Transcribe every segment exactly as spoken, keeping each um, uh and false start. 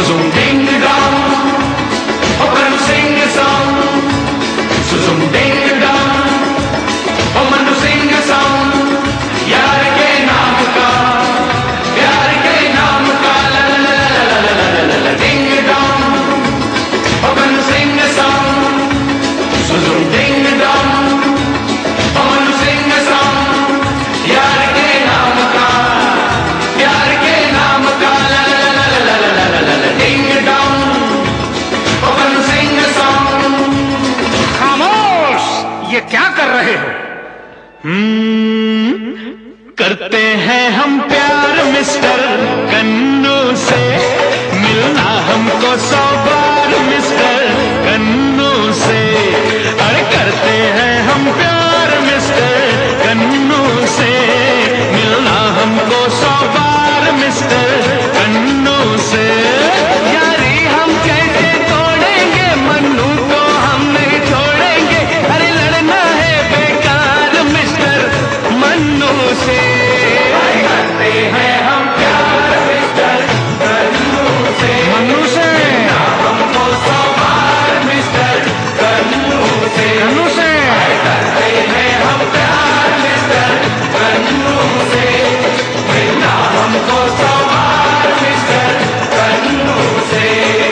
Zoom ding dong, oh Manu sing a song. Zoom ding dong, oh Manu sing a song. यार के नाम का, प्यार के नाम का, ला ला ला ला ला ला ला ला ding dong, oh Manu sing a song. Zoom ding dong, oh Manu sing a song. यार के नाम का, प्यार के नाम का, ला ला ला ला ला ला ला ला ding dong, oh Manu sing a song. खामोश, ये क्या कर रहे हो? हम्म, करते हैं हम प्यार मिस्टर कन्नू से, मिलना हमको सौ बार मिस्टर कन्नू से। अरे करते हैं हम प्यार मिस्टर कन्नू से, मिलना हमको सौ बार मिस्टर कन्नू से। यारी हम कैसे तोड़ेंगे, मन्नू को हम नहीं छोड़ेंगे। अरे लड़ना है बेकार मिस्टर मन्नू से। करते हैं हम प्यार मिस्टर कन्नू से, मन्नू से हमको सौ बार मिस्टर कन्नू से, कन्नू से करते हैं हम प्यार मिस्टर कन्नू से, मिलना हमको सौ बार मिस्टर कन्नू से।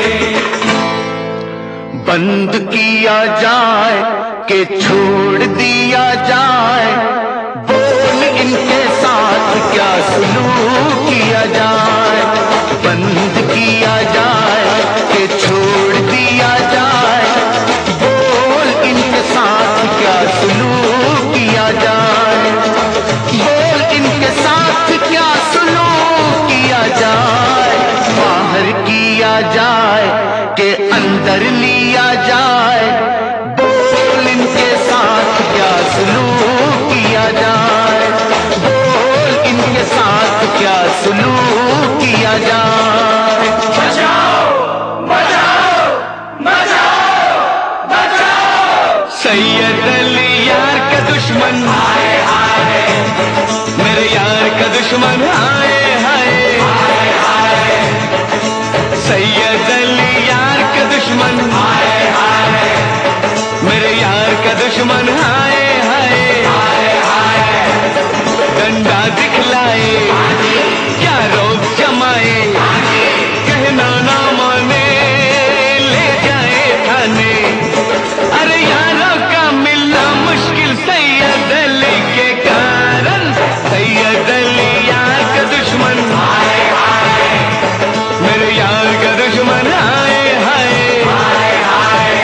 बंद किया जाए कि छोड़ दिया जाए, बोल इनके साथ क्या सुलूक किया जाए। बंद किया जाए कि छोड़ दिया जाए, बोल इनके साथ क्या सुलूक किया जाए। बोल इनके साथ क्या सुलूक किया जाए। बाहर किया जाए कि अंदर लिया जाए, बोल इनके साथ क्या सुलूक किया जाए। बोल इनके साथ क्या सुलूक किया जाए। बचाओ बचाओ बचाओ बचाओ। सैयद अली यार का दुश्मन, हाय हाय मेरे यार का दुश्मन, हाय हाय हाय। सैयद अली यार का दुश्मन, हाय हाय मेरे यार का दुश्मन, हाय हाय हाय। डंडा दिखलाए क्या रोक जमाए, कहना ना माने ले जाए थाने। अरे यारों का मिलना मुश्किल सैयद अली के कारण। सैयद अली यार का दुश्मन, हाय हाय मेरे यार का दुश्मन, हाय हाय हाय।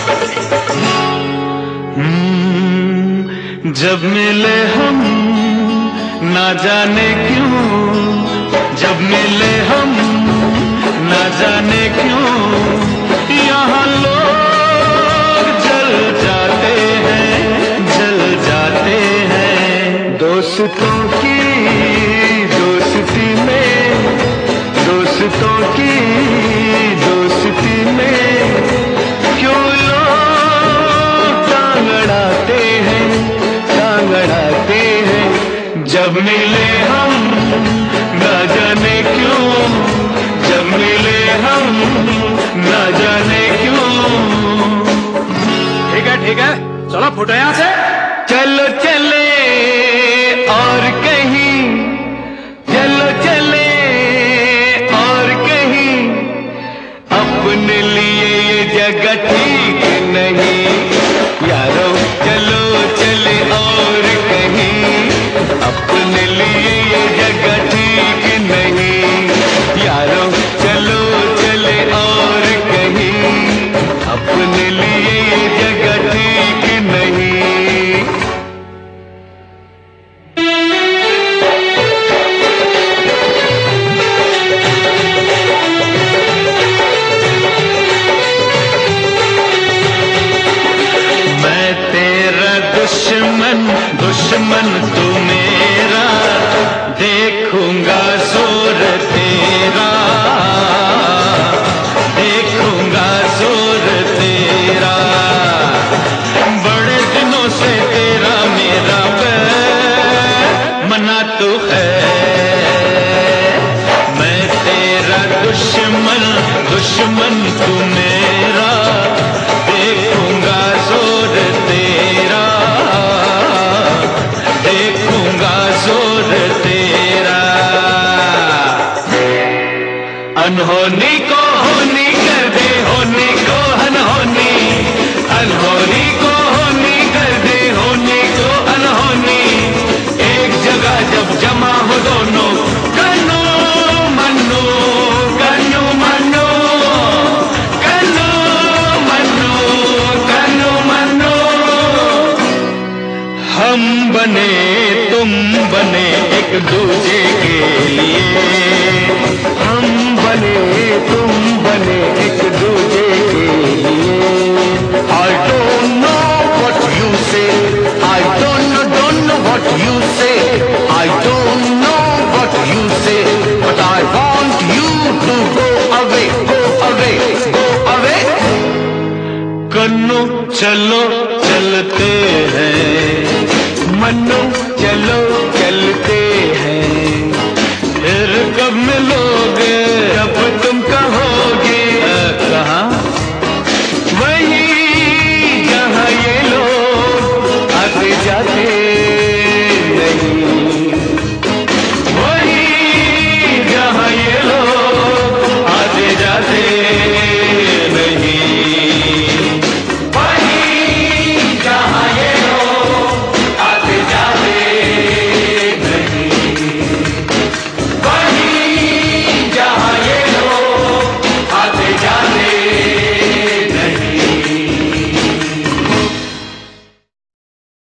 हम्म, जब मिले हम ना जाने क्यों, जब मिले हम ना जाने क्यों, यहाँ लोग जल जाते हैं, जल जाते हैं। दोस्तों की दोस्ती में, दोस्तों की दोस्ती में क्यों लोग टांग अड़ाते हैं, टांग अड़ाते हैं। जब मिले हम ना जाने क्यों, जब मिले हम ना जाने क्यों। ठीक है ठीक है, चलो फुटो यहाँ से। चलो चले और कहीं, चलो चले और कहीं, अपने लिए ये जगह ठीक नहीं। यारो चलो चले और कहीं, अपने लिए ये जगह ठीक नहीं। यारो चलो चले और कहीं, अपने लिए ये जगह ठीक नहीं। दुश्मन दुश्मन तू मेरा, देखूंगा जोर तेरा, देखूंगा जोर तेरा। बड़े दिनों से तेरा मेरा बैर मना तो है। मैं तेरा दुश्मन दुश्मन तू मेरा, देखूंगा जोर तेरा, देखूंगा जोर तेरा। अनहोनी को होनी कर दे, होनी को अनहोनी, अनहोनी को होनी कर दे, होनी को अनहोनी। एक जगह जब जमा हो दोनों, कन्नो मन्नो, कन्नो मन्नो, कन्नो मन्नो, कन्नो मन्नो। हम बने तुम बने एक दूजे के लिए, हम बने तुम बने एक दूजे के लिए। I don't know what you say, I don't know, don't know what you say, I don't know what you say, but I want you to go away, go away, go away. कन्नो चलो चलते हैं, मन्नो चलो चलते